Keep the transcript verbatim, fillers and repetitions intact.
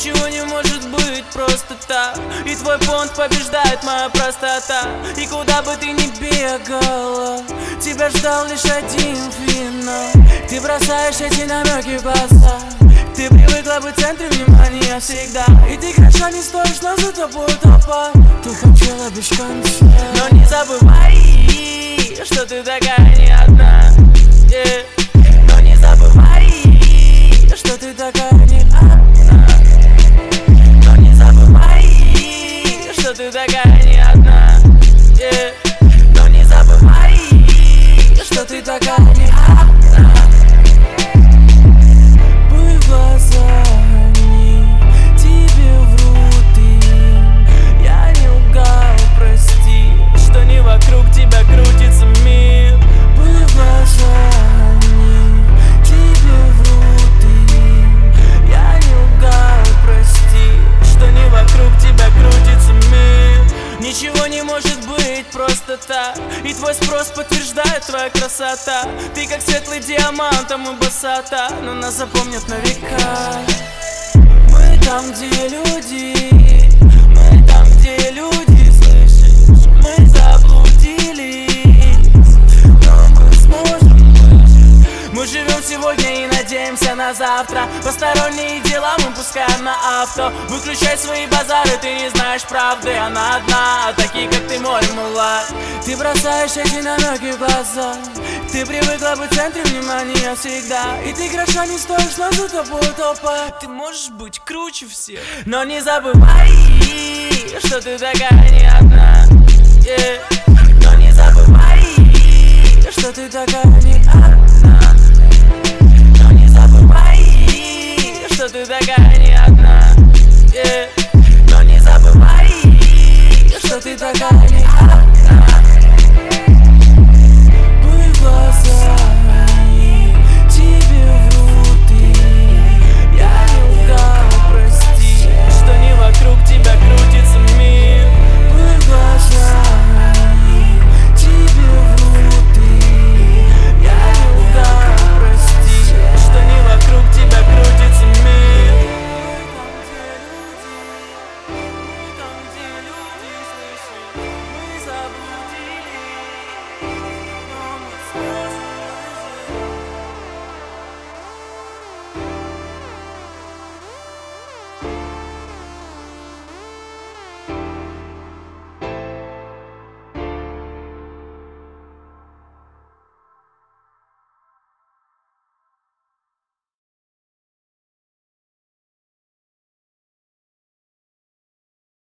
Ничего не может быть просто так, и твой понт побеждает моя простота. И куда бы ты ни бегала, тебя ждал лишь один финал. Ты бросаешь эти намеки в глаза, ты привыкла быть в центре внимания всегда. И ты хорошо не стоишь, но за тобой толпа. Ты хотела без конца, но не забывай, что ты такая не одна, yeah. Но не забывай, что ты такая не одна. Но не забывай, что ты такая не одна, yeah. Но не забывай, что ты такая не одна. Пыль в глаза они тебе врут им. Я не лгал, прости, что не вокруг тебя крутится мир. Пыль в глаза они тебе врут им. Я не лгал, прости, что не вокруг тебя крутится мир. Ничего не может быть просто так, и твой спрос подтверждает твоя красота. Ты как светлый диамант, а мы босота, но нас запомнят на века. Мы там, где люди, мы там, где люди, слышишь? Мы заблудились, но мы сможем выжить. Мы живем сегодня и надеемся на завтра. Посторонние дела мы пускаем на авто. Выключай свои базары, ты не знаешь правды. Она одна, а такие как ты море мула. Ты бросаешь эти намеки в глаза, ты привыкла быть в центре внимания всегда. И ты хорошо не стоишь, но за тобой толпа. Ты можешь быть круче всех, но не забывай, что ты такая не одна, yeah. Но не забывай, что ты такая не одна.